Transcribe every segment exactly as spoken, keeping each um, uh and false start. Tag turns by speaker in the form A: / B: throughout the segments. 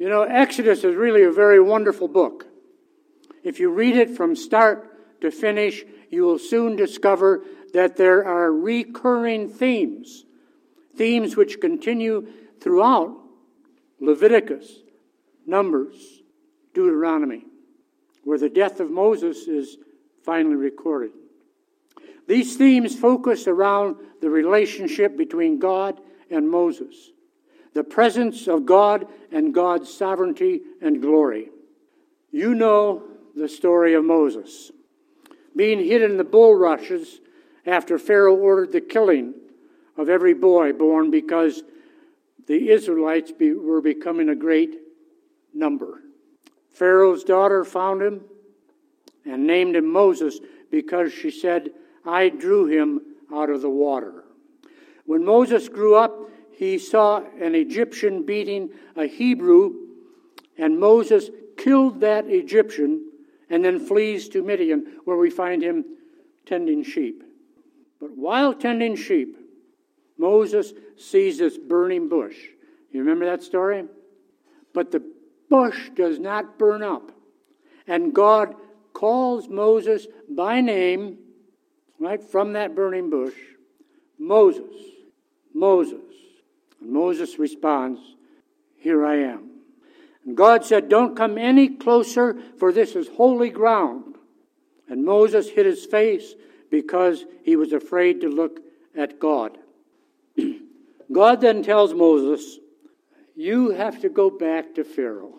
A: You know, Exodus is really a very wonderful book. If you read it from start to finish, you will soon discover that there are recurring themes, themes which continue throughout Leviticus, Numbers, Deuteronomy, where the death of Moses is finally recorded. These themes focus around the relationship between God and Moses, the presence of God and God's sovereignty and glory. You know the story of Moses being hid in the bulrushes after Pharaoh ordered the killing of every boy born because the Israelites be, were becoming a great number. Pharaoh's daughter found him and named him Moses because she said, "I drew him out of the water." When Moses grew up, he saw an Egyptian beating a Hebrew, and Moses killed that Egyptian and then flees to Midian, where we find him tending sheep. But while tending sheep, Moses sees this burning bush. You remember that story? But the bush does not burn up. And God calls Moses by name, right from that burning bush, Moses, Moses. And Moses responds, "Here I am." And God said, "Don't come any closer, for this is holy ground." And Moses hid his face because he was afraid to look at God. God then tells Moses, "You have to go back to Pharaoh.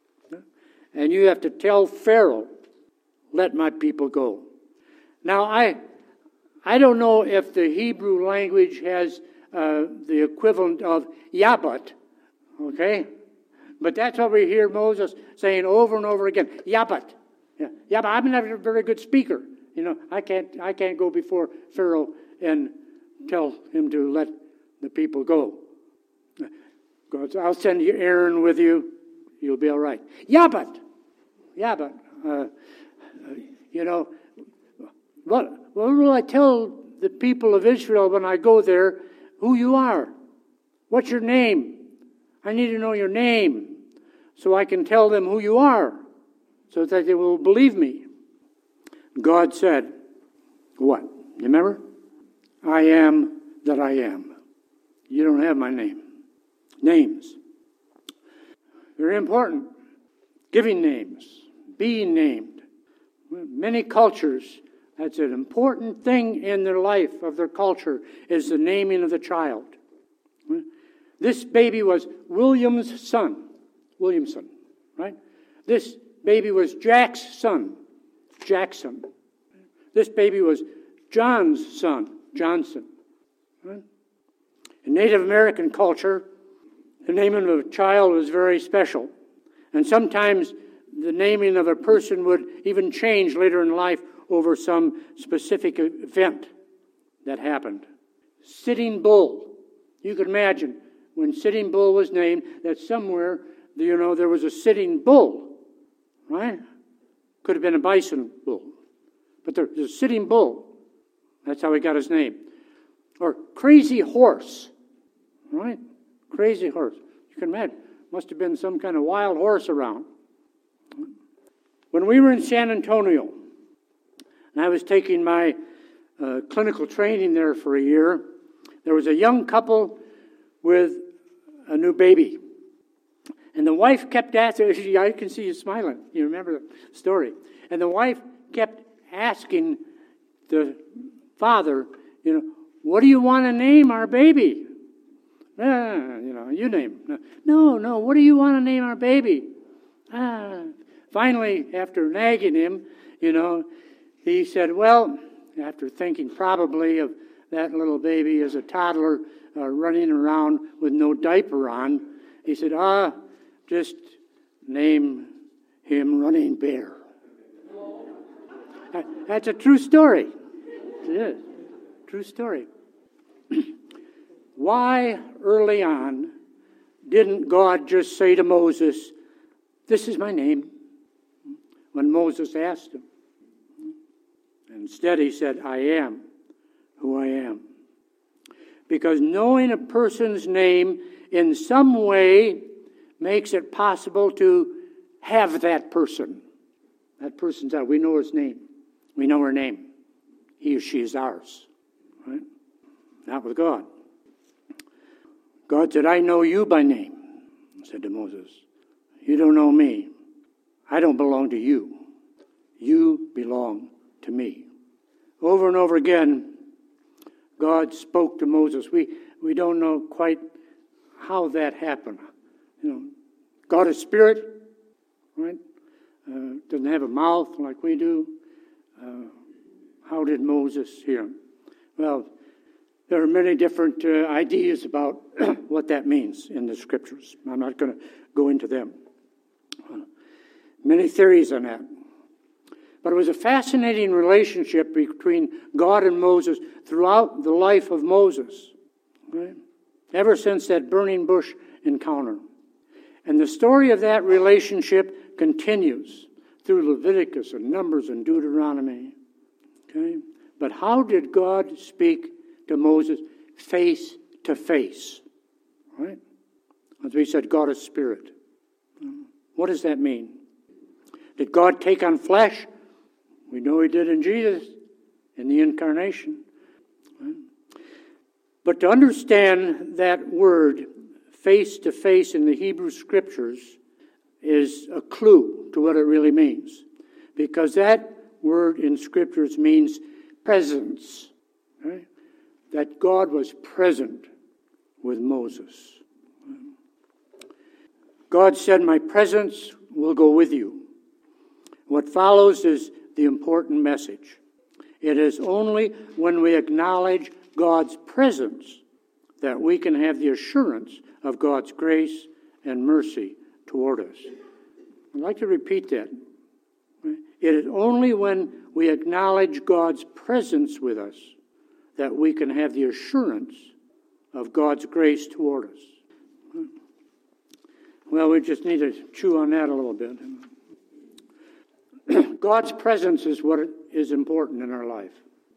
A: And you have to tell Pharaoh, 'Let my people go.'" Now, I I don't know if the Hebrew language has uh, the equivalent of yabat, okay? But that's what we hear Moses saying over and over again. Yabat. Yeah, yeah, but I'm not a very good speaker. You know, I can't I can't go before Pharaoh and tell him to let the people go. God, I'll send you Aaron with you. You'll be all right. Yabat. Yabat. Uh, you know, what, what will I tell the people of Israel when I go there who you are? What's your name? I need to know your name so I can tell them who you are so that they will believe me. God said, what? Remember? I am that I am. You don't have my name. Names. Very important. Giving names. Being named. Many cultures, that's an important thing in their life, of their culture, is the naming of the child. This baby was William's son. Williamson, right? This baby was Jack's son. Jackson. This baby was John's son. Johnson. Right? In Native American culture, the naming of a child was very special. And sometimes the naming of a person would even change later in life over some specific event that happened. Sitting Bull. You could imagine when Sitting Bull was named that somewhere, you know, there was a sitting bull, right? Could have been a bison bull. But there's a Sitting Bull. That's how he got his name. Or Crazy Horse, right? Crazy Horse. You can imagine. Must have been some kind of wild horse around. When we were in San Antonio, and I was taking my uh, clinical training there for a year, there was a young couple with a new baby. And the wife kept asking, I can see you smiling. You remember the story. And the wife kept asking the father, you know, what do you want to name our baby? Ah, you know, you name it. No, no, what do you want to name our baby? Ah. Finally, after nagging him, you know, he said, well, after thinking probably of that little baby as a toddler uh, running around with no diaper on, he said, ah, just name him Running Bear. That's a true story. It is. True story. Why early on didn't God just say to Moses, this is my name, when Moses asked him? Instead he said, I am who I am. Because knowing a person's name in some way makes it possible to have that person. That person's ours. We know his name. We know her name. He or she is ours. Right? Not with God. God said, I know you by name, said to Moses. You don't know me. I don't belong to you. You belong to me. Over and over again, God spoke to Moses. We we don't know quite how that happened. You know, God is spirit, right? Uh, doesn't have a mouth like we do. Uh, how did Moses hear him? Well, there are many different uh, ideas about what that means in the Scriptures. I'm not going to go into them. Uh, many theories on that. But it was a fascinating relationship between God and Moses throughout the life of Moses, right? Ever since that burning bush encounter. And the story of that relationship continues through Leviticus and Numbers and Deuteronomy. Okay? But how did God speak to Moses face to face? Right? As we said, God is spirit. What does that mean? Did God take on flesh? We know he did in Jesus, in the incarnation. Right? But to understand that word, face to face, in the Hebrew Scriptures, is a clue to what it really means. Because that word in Scriptures means presence. Right? That God was present with Moses. God said, my presence will go with you. What follows is the important message. It is only when we acknowledge God's presence that we can have the assurance of God's grace and mercy toward us. I'd like to repeat that. It is only when we acknowledge God's presence with us that we can have the assurance of God's grace toward us. Well, we just need to chew on that a little bit. God's presence is what is important in our life.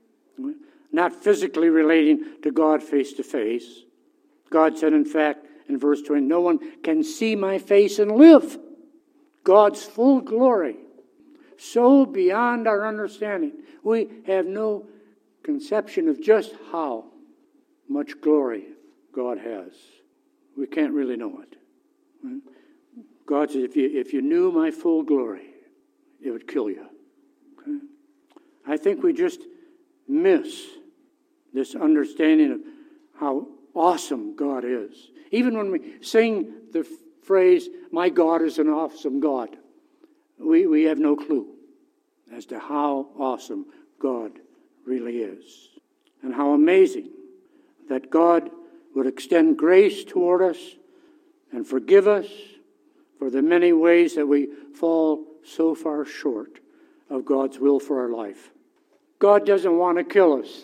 A: Not physically relating to God face to face. God said, in fact, in verse twenty, no one can see my face and live. God's full glory, so beyond our understanding. We have no conception of just how much glory God has. We can't really know it. God said, if you, if you knew my full glory, it would kill you. Okay? I think we just miss this understanding of how awesome God is. Even when we sing the phrase, my God is an awesome God, we, we have no clue as to how awesome God really is. And how amazing that God would extend grace toward us and forgive us for the many ways that we fall so far short of God's will for our life. God doesn't want to kill us.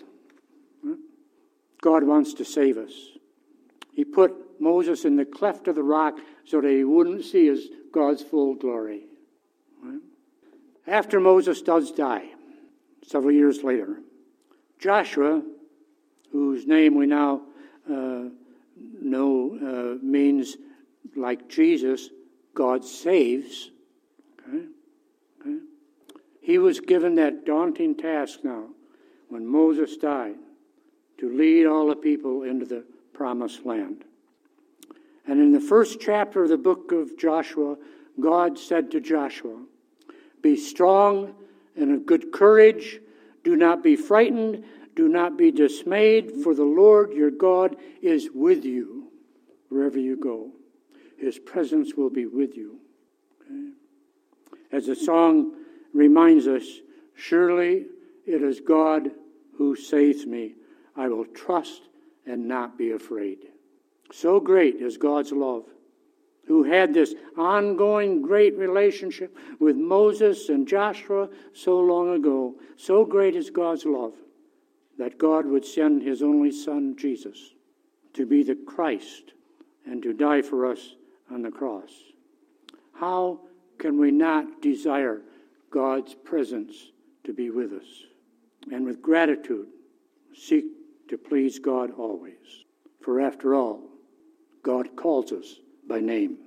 A: God wants to save us. He put Moses in the cleft of the rock so that he wouldn't see his God's full glory. After Moses does die, several years later, Joshua, whose name we now uh, know uh, means, like Jesus, God saves, okay? Okay? He was given that daunting task now, when Moses died, to lead all the people into the promised land. And in the first chapter of the book of Joshua, God said to Joshua, be strong and of good courage. Do not be frightened. Do not be dismayed, for the Lord your God is with you wherever you go. His presence will be with you. Okay? As the song reminds us, surely it is God who saves me. I will trust and not be afraid. So great is God's love, who had this ongoing great relationship with Moses and Joshua so long ago. So great is God's love that God would send his only Son, Jesus, to be the Christ and to die for us on the cross. How can we not desire God's presence to be with us? And with gratitude, seek to please God always. For after all, God calls us by name.